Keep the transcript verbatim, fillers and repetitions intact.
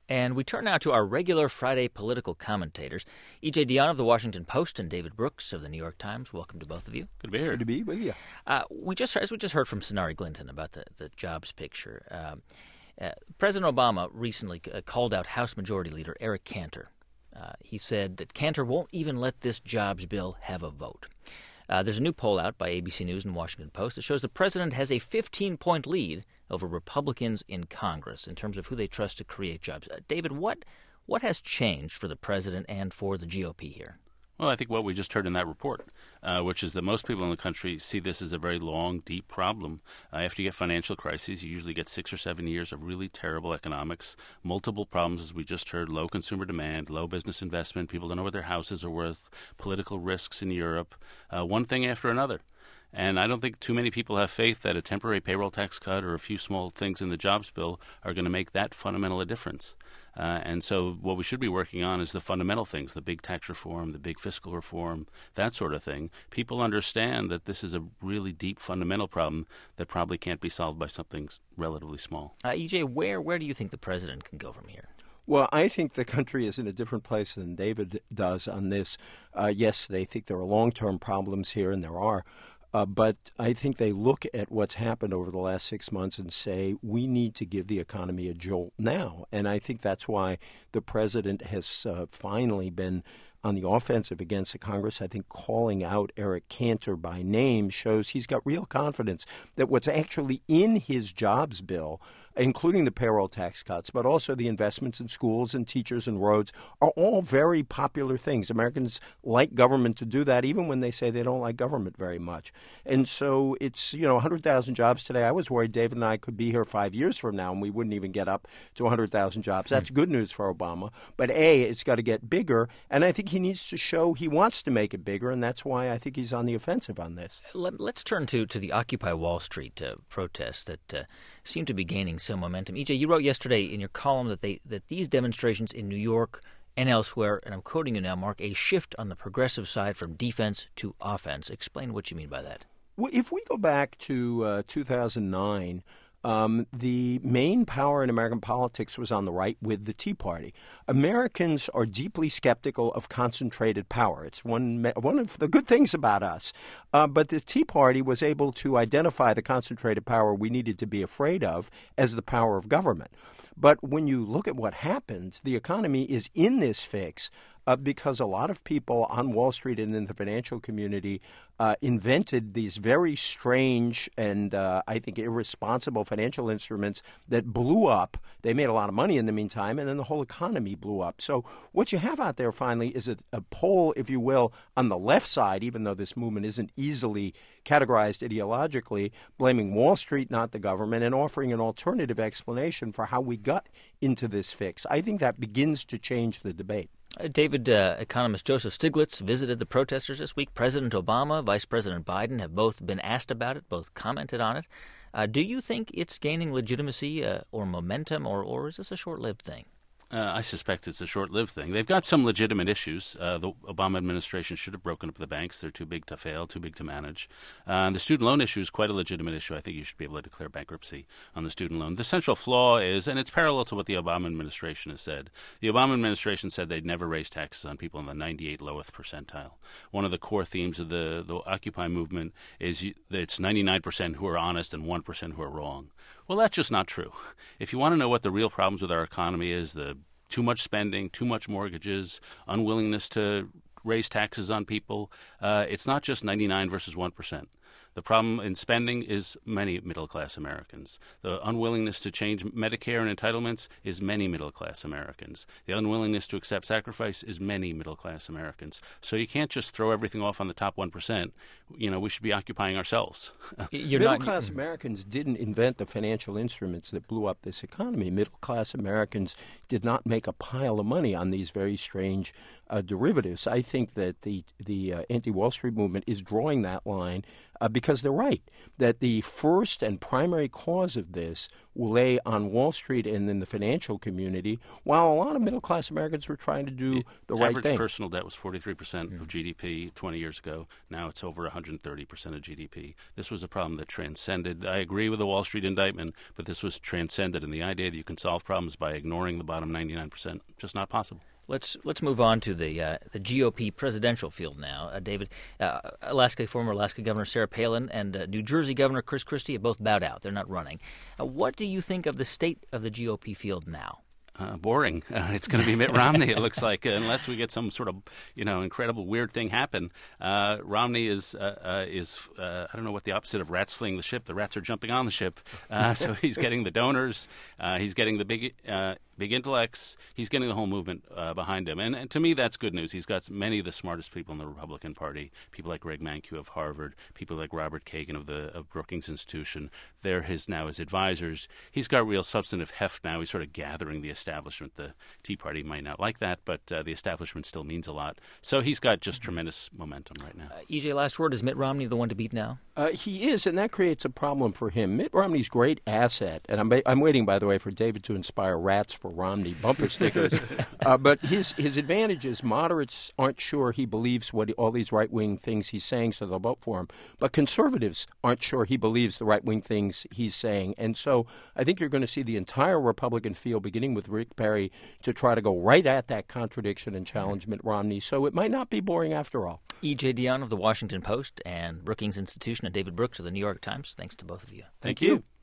And we turn now to our regular Friday political commentators. E J. Dionne of the Washington Post and David Brooks of the New York Times. Welcome to both of you. Good to be here. Good to be with you. Uh, we just, as we just heard from Sonari Glinton about the, the jobs picture, um, uh, President Obama recently uh, called out House Majority Leader Eric Cantor. Uh, he said that Cantor won't even let this jobs bill have a vote. Uh, there's a new poll out by A B C News and Washington Post that shows the president has a fifteen-point lead over Republicans in Congress in terms of who they trust to create jobs. Uh, David, what what has changed for the president and for the G O P here? Well, I think what we just heard in that report, uh, which is that most people in the country see this as a very long, deep problem. Uh, after you get financial crises, you usually get six or seven years of really terrible economics, multiple problems, as we just heard, low consumer demand, low business investment, people don't know what their houses are worth, political risks in Europe, uh, one thing after another. And I don't think too many people have faith that a temporary payroll tax cut or a few small things in the jobs bill are going to make that fundamental a difference. Uh, and so what we should be working on is the fundamental things, the big tax reform, the big fiscal reform, that sort of thing. People understand that this is a really deep fundamental problem that probably can't be solved by something relatively small. Uh, E J, where, where do you think the president can go from here? Well, I think the country is in a different place than David does on this. Uh, yes, they think there are long-term problems here, and there are. Uh, but I think they look at what's happened over the last six months and say, we need to give the economy a jolt now. And I think that's why the president has uh, finally been on the offensive against the Congress. I think calling out Eric Cantor by name shows he's got real confidence that what's actually in his jobs bill, including the payroll tax cuts, but also the investments in schools and teachers and roads, are all very popular things. Americans like government to do that, even when they say they don't like government very much. And so it's, you know, one hundred thousand jobs today. I was worried David and I could be here five years from now and we wouldn't even get up to one hundred thousand jobs. That's good news for Obama. But A, it's got to get bigger. And I think he needs to show he wants to make it bigger. And that's why I think he's on the offensive on this. Let, let's turn to, to the Occupy Wall Street uh, protests that uh, seem to be gaining some momentum. E J, you wrote yesterday in your column that they that these demonstrations in New York and elsewhere, and I'm quoting you now, mark a shift on the progressive side from defense to offense. Explain what you mean by that. Well, if we go back to uh, two thousand nine, um, the main power in American politics was on the right with the Tea Party. Americans are deeply skeptical of concentrated power. It's one one of the good things about us. Uh, but the Tea Party was able to identify the concentrated power we needed to be afraid of as the power of government. But when you look at what happened, the economy is in this fix uh, because a lot of people on Wall Street and in the financial community uh, invented these very strange and uh, I think irresponsible financial instruments that blew up. They made a lot of money in the meantime, and then the whole economy blew up. So what you have out there finally is a, a poll, if you will, on the left side, even though this movement isn't easily categorized ideologically, blaming Wall Street, not the government, and offering an alternative explanation for how we got into this fix. I think that begins to change the debate. Uh, David, uh, economist Joseph Stiglitz visited the protesters this week. President Obama, Vice President Biden have both been asked about it, both commented on it. Uh, do you think it's gaining legitimacy uh, or momentum, or, or is this a short-lived thing? Uh, I suspect it's a short-lived thing. They've got some legitimate issues. Uh, the Obama administration should have broken up the banks. They're too big to fail, too big to manage. Uh, the student loan issue is quite a legitimate issue. I think you should be able to declare bankruptcy on the student loan. The central flaw is, and it's parallel to what the Obama administration has said, the Obama administration said they'd never raise taxes on people in the ninety-eight lowest percentile. One of the core themes of the, the Occupy movement is you, that it's ninety-nine percent who are honest and one percent who are wrong. Well, that's just not true. If you want to know what the real problems with our economy is, the too much spending, too much mortgages, unwillingness to raise taxes on people, uh, it's not just ninety-nine versus one percent. The problem in spending is many middle-class Americans. The unwillingness to change Medicare and entitlements is many middle-class Americans. The unwillingness to accept sacrifice is many middle-class Americans. So you can't just throw everything off on the top one percent. You know, we should be occupying ourselves. Middle-class Americans didn't invent the financial instruments that blew up this economy. Middle-class Americans did not make a pile of money on these very strange uh, derivatives. I think that the, the uh, anti-Wall Street movement is drawing that line uh, because because they're right, that the first and primary cause of this will lay on Wall Street and in the financial community, while a lot of middle-class Americans were trying to do the, the right thing. Average personal debt was forty-three percent mm-hmm. of G D P twenty years ago. Now it's over one hundred thirty percent of G D P. This was a problem that transcended. I agree with the Wall Street indictment, but this was transcended, and the idea that you can solve problems by ignoring the bottom ninety-nine percent, just not possible. Let's let's move on to the uh, the G O P presidential field now. Uh, David, uh, Alaska former Alaska Governor Sarah Palin and uh, New Jersey Governor Chris Christie have both bowed out. They're not running. Uh, what do you think of the state of the G O P field now? Uh, boring. Uh, it's going to be Mitt Romney. It looks like, uh, unless we get some sort of, you know, incredible weird thing happen. Uh, Romney is uh, uh, is uh, I don't know what the opposite of rats fleeing the ship. The rats are jumping on the ship. Uh, so he's getting the donors. Uh, he's getting the big. Uh, Big intellects, he's getting the whole movement uh, behind him. And, and to me, that's good news. He's got many of the smartest people in the Republican Party, people like Greg Mankiw of Harvard, people like Robert Kagan of the of Brookings Institution. They're his now his advisors. He's got real substantive heft now. He's sort of gathering the establishment. The Tea Party might not like that, but uh, the establishment still means a lot. So he's got just tremendous momentum right now. Uh, E J, last word, is Mitt Romney the one to beat now? Uh, he is, and that creates a problem for him. Mitt Romney's great asset, and I'm, I'm waiting, by the way, for David to inspire rats for Romney bumper stickers. uh, but his his advantage is moderates aren't sure he believes what all these right-wing things he's saying, so they'll vote for him. But conservatives aren't sure he believes the right-wing things he's saying. And so I think you're going to see the entire Republican field, beginning with Rick Perry, to try to go right at that contradiction and challenge Mitt Romney. So it might not be boring after all. E J. Dionne of the Washington Post and Brookings Institution and David Brooks of the New York Times, thanks to both of you. Thank, Thank you. you.